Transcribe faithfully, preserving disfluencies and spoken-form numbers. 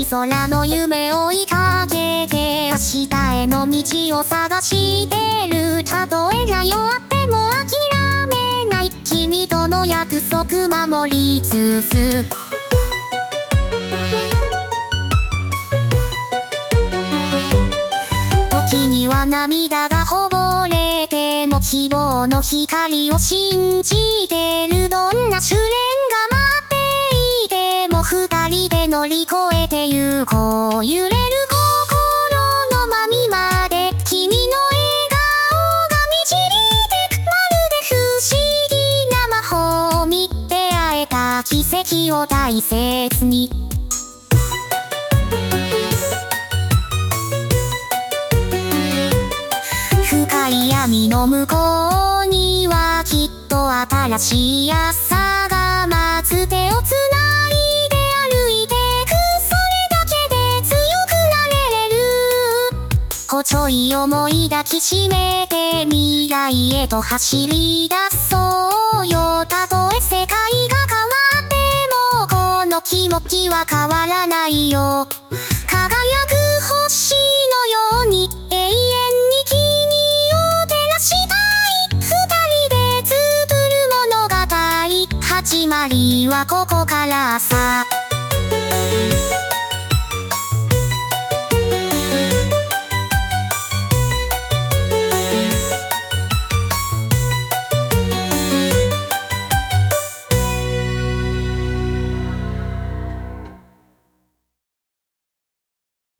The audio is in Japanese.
空の夢を追いかけて明日への道を探してる。たとえが弱っても諦めない。君との約束守りつつ時には涙がこぼれても希望の光を信じてる。どんな試練が待っていても二人で乗り越えてゆこう。揺れる心のまみまで君の笑顔が導いてく。まるで不思議な魔法に出会えた奇跡を大切に。深い闇の向こうにはきっと新しい朝が待つ。手をつないで歩いてく。それだけで強くなれる。細い想い抱きしめて未来へと走り出そうよ。たとえ世界が変わってもこの気持ちは変わらないよ。輝く星のように永遠に君を照らしたい。二人で作る物語始まりはここから